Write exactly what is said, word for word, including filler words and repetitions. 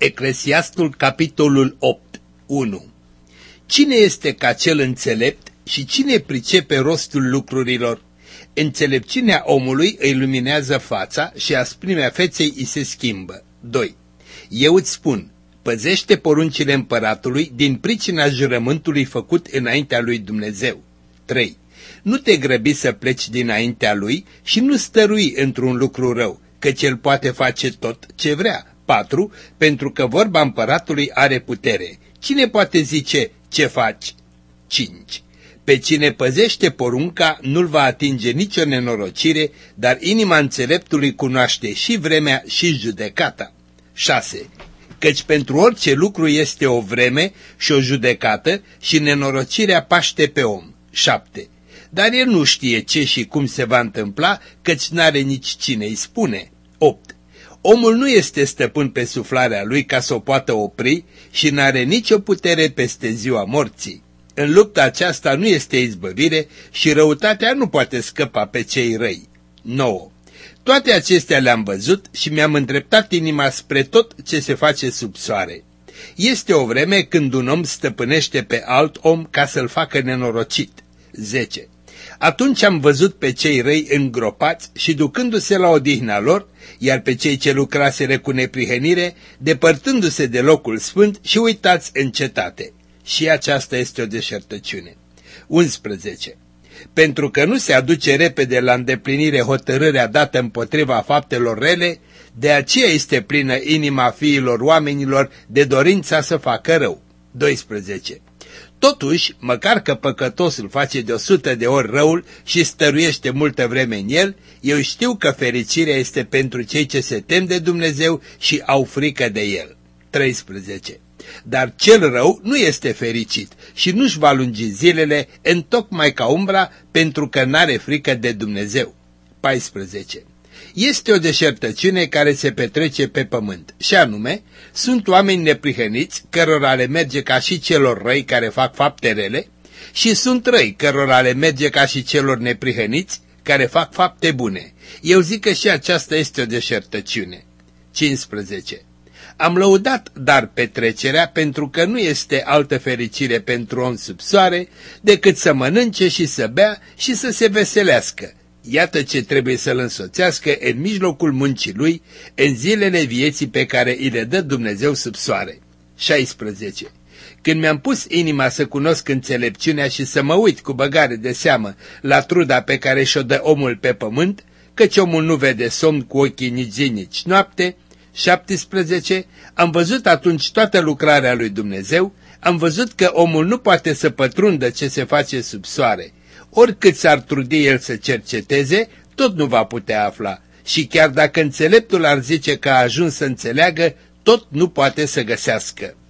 Eclesiastul, capitolul opt, unu. Cine este ca cel înțelept și cine pricepe rostul lucrurilor? Înțelepciunea omului îi luminează fața și asprimea feței îi se schimbă. doi. Eu îți spun, păzește poruncile împăratului din pricina jurământului făcut înaintea lui Dumnezeu. trei. Nu te grăbi să pleci dinaintea lui și nu stărui într-un lucru rău, căci el poate face tot ce vrea. patru. Pentru că vorba împăratului are putere. Cine poate zice ce faci? cinci. Pe cine păzește porunca nu-l va atinge nicio nenorocire, dar inima înțeleptului cunoaște și vremea și judecata. șase. Căci pentru orice lucru este o vreme și o judecată și nenorocirea paște pe om. șapte. Dar el nu știe ce și cum se va întâmpla, căci n-are nici cine îi spune. opt. Omul nu este stăpân pe suflarea lui ca să o poată opri și n-are nicio putere peste ziua morții. În lupta aceasta nu este izbăvire și răutatea nu poate scăpa pe cei răi. nouă. Toate acestea le-am văzut și mi-am îndreptat inima spre tot ce se face sub soare. Este o vreme când un om stăpânește pe alt om ca să-l facă nenorocit. zece. Atunci am văzut pe cei răi îngropați și ducându-se la odihna lor, iar pe cei ce lucraseră cu neprihănire, depărtându-se de locul sfânt și uitați în cetate. Și aceasta este o deșertăciune. unsprezece. Pentru că nu se aduce repede la îndeplinire hotărârea dată împotriva faptelor rele, de aceea este plină inima fiilor oamenilor de dorința să facă rău. doisprezece. Totuși, măcar că păcătosul face de o sută de ori răul și stăruiește multă vreme în el, eu știu că fericirea este pentru cei ce se tem de Dumnezeu și au frică de el. treisprezece. Dar cel rău nu este fericit și nu-și va lungi zilele întocmai ca umbra pentru că n-are frică de Dumnezeu. paisprezece. Este o deșertăciune care se petrece pe pământ, și anume, sunt oameni neprihăniți, cărora le merge ca și celor răi care fac fapte rele, și sunt răi, cărora le merge ca și celor neprihăniți, care fac fapte bune. Eu zic că și aceasta este o deșertăciune. cincisprezece. Am lăudat dar petrecerea pentru că nu este altă fericire pentru om sub soare decât să mănânce și să bea și să se veselească. Iată ce trebuie să-l însoțească în mijlocul muncii lui, în zilele vieții pe care îi le dă Dumnezeu sub soare. șaisprezece. Când mi-am pus inima să cunosc înțelepciunea și să mă uit cu băgare de seamă la truda pe care și-o dă omul pe pământ, căci omul nu vede somn cu ochii nici zi, nici noapte. șaptesprezece. Am văzut atunci toată lucrarea lui Dumnezeu, am văzut că omul nu poate să pătrundă ce se face sub soare. Oricât s-ar trudi el să cerceteze, tot nu va putea afla. Și chiar dacă înțeleptul ar zice că a ajuns să înțeleagă, tot nu poate să găsească.